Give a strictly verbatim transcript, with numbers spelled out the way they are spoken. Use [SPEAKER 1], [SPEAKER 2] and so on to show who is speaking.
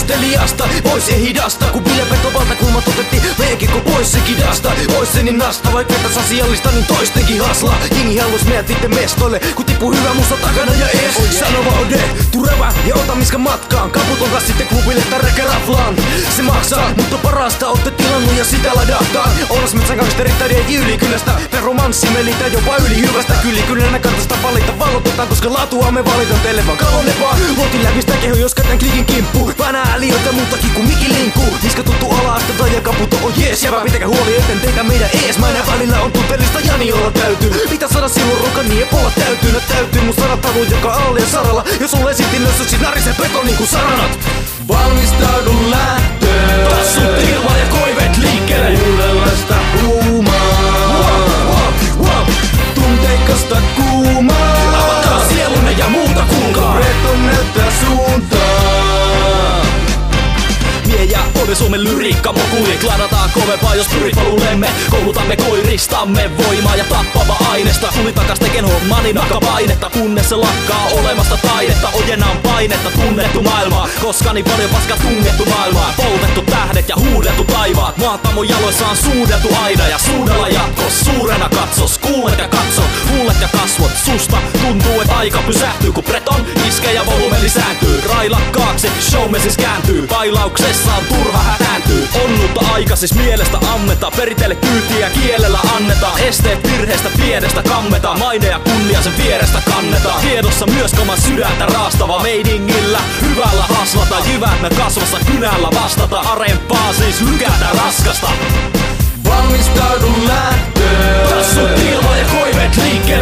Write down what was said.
[SPEAKER 1] kohteliasta. Pois ei hidasta, kun pilveto valtakulmat otettiin meidänkin pois se kidasta. Pois se niin nasta, vaikka vetäs asiallista niin toistenkin hasla. Jengi hallus meidät itse mestoille, kun tippuu hyvä musta takana ja ees. Oh yeah. Sano vaan ode, tuu rävä ja ota miskä matkaan. Kaputon kas sitten klubille tärkä raflaan. Se maksaa, mutta parasta ootte tilannut ja sitä ladataan. Ounas metsän gangsterittajien ylikylästä. Romanssi melitä jopa yli hyvästä. Kyli kyllä kartasta valita valotetaan, koska laatua me valitaan teille vaan kalonne vaan. Luotin läpistä keho, jos kätän klikin kimppu. Vänää äliöitä muutakin kuin Miki Linkku. Niska tuttu ala-astetta ja kaputo on jees. Jävä pitäkää huoli etten teitä meidän ees. Mä näin välillä on tunteellista Jani olla täytyy. Mitä saada silloin rukan niin polla täytyy. Nää täytyy mun sanat tavun joka alle ja saralla. Jos sulle esitin nössöksi narisee peto niinku saranat.
[SPEAKER 2] Valmistaudun lähtöön.
[SPEAKER 1] Tassut ilma ja koiveet liikkeelle.
[SPEAKER 2] Uudenlaista huumaa. Tunteikasta kuumaa.
[SPEAKER 1] Avataan sielunne ja muuta kuulkaa.
[SPEAKER 2] Breton näyttää suuntaa.
[SPEAKER 1] Mie ja Ode Suomen lyriikka mokulit. Ladataan kovempaa jos pyrit paluullemme. Koulutamme koiristamme voimaa ja tappava aineesta. Tuli takas teken hommani nakapainetta. Kunnes se lakkaa olemasta taidetta. Ojena on painetta tunnettu maailmaa. Koska niin paljon paska tungettu maailmaa. Poltettu tähdet ja huudeltu taivaat. Maata mun jaloissa on suudeltu aina. Ja suudella jatkos suurena katsos. Kuulet ja katso, huulet ja kasvot. Susta tuntuu et aika pysähtyy kun Breton iskee ja volyyme lisääntyy. Railakkaaksi showme siis kääntyy. Bailauksessa on turha hätääntyy. Onnutta aika siis mielestä ammeta. Periteelle kyytiä kielellä annetaan. Esteet virheestä pienestä kammetaan. Maine ja kunnia sen vierestä kannetaan. Tiedossa myös oman sydäntä raastava. Meidingillä hyvällä haslata. Jyvät me kasvassa kynällä vastata. Arempaa siis lykätä raskasta.
[SPEAKER 2] Valmistaudun lähtöön.
[SPEAKER 1] Tassut ilma ja koiveet liikkeelle.